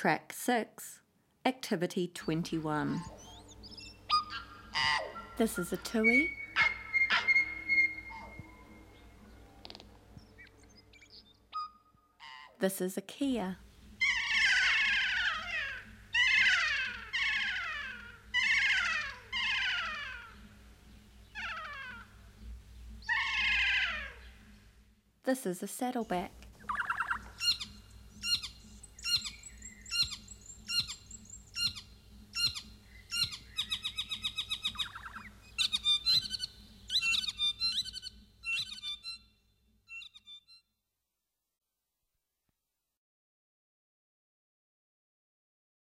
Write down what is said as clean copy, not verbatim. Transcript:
Track 6, Activity 21. This is a tui. This is a kia. This is a saddleback.